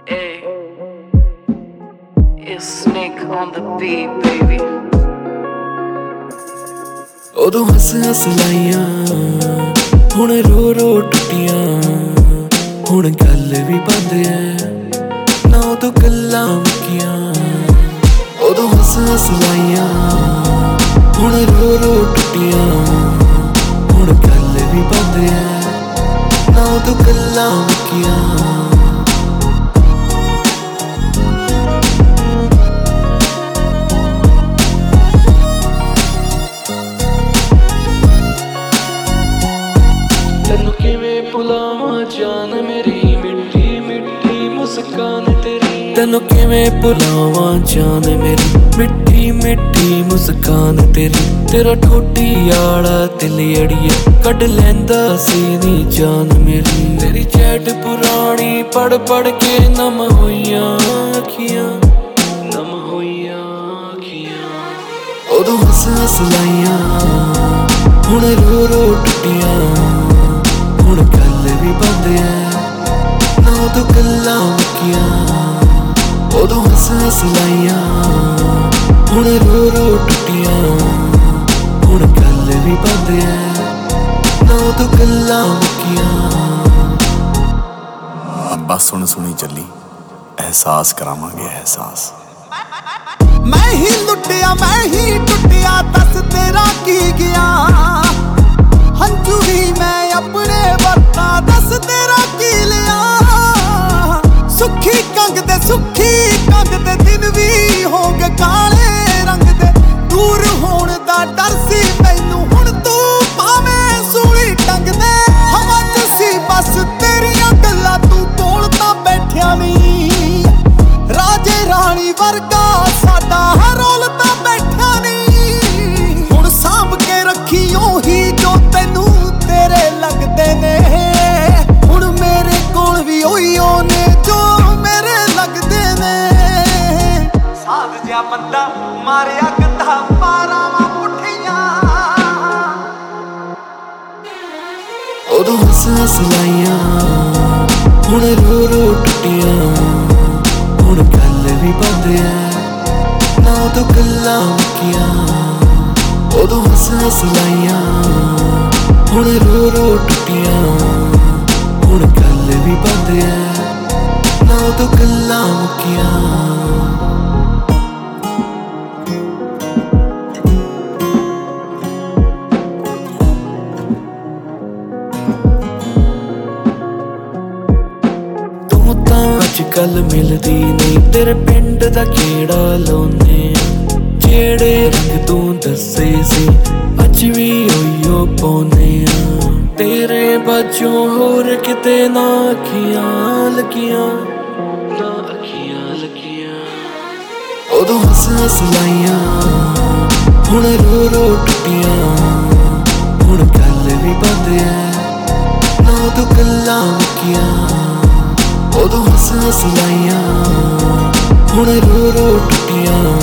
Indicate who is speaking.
Speaker 1: Hey, it's Snake on the beat, baby.
Speaker 2: ਉਦੋਂ ਹੱਸ ਹੱਸ ਲਾਈਆਂ ਹੁਣ ਰੋ ਰੋ ਟੁੱਟੀਆਂ ਹੁਣ ਗੱਲ ਵੀ ਬੰਦ ਐ ਨਾ ਉਦੋਂ ਗੱਲਾਂ ਮੁੱਕੀਆਂ ਉਦੋਂ ਹੱਸ ਹੱਸ ਲਾਈਆਂ ਹੁਣ ਰੋ ਰੋ ਟੁੱਟੀਆਂ ਹੁਣ ਗੱਲ ਵੀ ਬੰਦ ਐ ਨਾ ਉਦੋਂ ਗੱਲਾਂ ਮੁੱਕੀਆਂ ਤੈਨੂੰ ਕਿਵੇਂ ਭੁਲਾਵਾਂ ਜਾਨ ਮੇਰੀ ਮਿੱਠੀ ਮਿੱਠੀ ਮੁਸਕਾਨ ਤੇਰੀ ਤੈਨੂੰ ਕਿਵੇਂ ਭੁਲਾਵਾਂ ਜਾਨ ਮੇਰੀ ਮਿੱਠੀ ਮਿੱਠੀ ਮੁਸਕਾਨ ਤੇਰੀ ਤੇਰਾ ਠੋਡੀ ਆਲਾ ਦਿਲ ਅੜੀਏ ਕੱਢ ਲੈਂਦਾ ਸੀ ਨੀ ਜਾਨ ਮੇਰੀ ਤੇਰੀ ਚੈਟ ਪੁਰਾਣੀ ਪੜ ਪੜ ਕੇ ਨਮ ਹੋਈਆਂ ਅੱਖੀਆਂ ਨਮ ਹੋਈਆਂ ਅੱਖੀਆਂ ਉਦੋਂ ਹੱਸ ਹੱਸ ਲਾਈਆਂ ਹੁਣ ਰੋ ਰੋ ਟੁੱਟੀਆਂ ਹੁਣ ਗੱਲ ਵੀ ਬੰਦ ਐ ਨਾ ਉਦੋਂ ਗੱਲਾਂ ਮੁੱਕੀਆਂ ਉਦੋਂ ਹੱਸ ਹੱਸ ਲਾਈਆਂ ਹੁਣ ਰੋ ਰੋ ਟੁੱਟੀਆਂ ਹੁਣ ਗੱਲ ਵੀ ਬੰਦ ਐ ਨਾ ਉਦੋਂ ਗੱਲਾਂ ਮੁੱਕੀਆਂ
Speaker 3: ਬਸ ਹੁਣ ਸੁਣੀ ਚੱਲੀ ਅਹਿਸਾਸ ਕਰਾਵਾਂਗੇ ਅਹਿਸਾਸ
Speaker 4: ਮੈਂ ਹੀ ਲੁੱਟਿਆ ਮੈਂ ਹੀ ਟੁੱਟਿਆ ਦੱਸ ਤੇਰਾ ਕੀ ਗਿਆ ਹੰਝੂ ਹੀ ਮੈਂ ਆਪਣੇ ਵਰਤਾਂ ਦੱਸ ਤੇਰਾ ਕੀ ਲਿਆ ਸੁੱਖੀ ਕੰਗ ਦੇ ਦਿਨ ਵੀ ਹੋ ਗਏ ਕਾਲੇ ਰੰਗ ਦੇ ਦੂਰ ਹੋਣ ਦਾ ਡਰ ਸੀ ਮੈਨੂੰ ਹੁਣ ਤੂੰ ਭਾਵੇਂ ਸੂਲੀ ਟੰਗ ਦੇ ਹਵਾ 'ਚ ਸੀ ਬਸ ਤੇਰੀਆਂ ਗੱਲਾਂ ਤੂੰ ਕੋਲ ਤਾਂ ਬੈਠਿਆ ਨਹੀਂ ਰਾਜੇ ਰਾਣੀ ਵਰਗਾ ਸਾਡਾ ਰੋਲ ਤਾਂ ਬੈਠਾ ਨਹੀਂ ਹੁਣ ਸਾਂਭ ਕੇ ਰੱਖੀ ਉਹੀ ਜੋ ਤੈਨੂੰ ਤੇਰੇ ਲੱਗਦੇ ਨੇ ਹੁਣ ਮੇਰੇ ਕੋਲ ਵੀ ਉਹੀ ਨੇ ਜੋ ਮੇਰੇ ਲੱਗਦੇ ਨੇ ਸਾਧ ਜਿਹਾ ਬੰਦਾ ਮਾਰਿਆ ਗੱਦਾ ਪਾਰਾਵਾਂ ਪੁੱਠੀਆਂ
Speaker 2: ਉਦੋਂ ਹੱਸ ਹੱਸ ਲਾਈਆਂ ਹੁਣ ਰੋ ਰੋ ਟੁੱਟੀਆਂ ਹੁਣ ਗੱਲ ਵੀ ਬੰਦ ਐ ਨਾ ਉਦੋਂ ਗੱਲਾਂ ਮੁੱਕੀਆਂ ਉਦੋਂ ਹੱਸ ਹੱਸ ਲਾਈਆਂ ਹੁਣ ਰੋ ਰੋ ਟੁੱਟੀਆਂ ਹੁਣ ਗੱਲ ਵੀ ਬੰਦ ਐ ਨਾ ਉਦੋਂ ਗੱਲਾਂ ਮੁੱਕੀਆਂ ਅੱਜ ਕੱਲ ਮਿਲਦੀ ਨਹੀਂ ਤੇਰੇ ਪਿੰਡ ਦਾ ਕਿਹੜਾ ਲਾਉਨੇ ਜਿਹੜੇ ਰੰਗ ਤੂੰ ਦੱਸੇ ਸੀ ਅੱਜ ਵੀ ਉਹੀਓ ਪਾਉਨੇ ਆ ਤੇਰੇ ਬਾਝੋਂ ਹੋਰ ਕਿਤੇ ਨਾ ਅੱਖੀਆਂ ਲੱਗੀਆਂ ਨਾ ਅੱਖੀਆਂ ਲੱਗੀਆਂ ਉਦੋਂ ਹੱਸ ਹੱਸ ਲਾਈਆਂ ਹੁਣ ਰੋ ਰੋ ਟੁੱਟੀਆਂ ਹੁਣ ਗੱਲ ਵੀ ਬੰਦ ਐ ਨਾ ਉਦੋਂ ਗੱਲਾਂ ਮੁੱਕੀਆਂ ਉਦੋਂ ਹੱਸ ਹੱਸ ਲਾਈਆਂ ਹੁਣ ਰੋ ਰੋ ਟੁੱਟੀਆਂ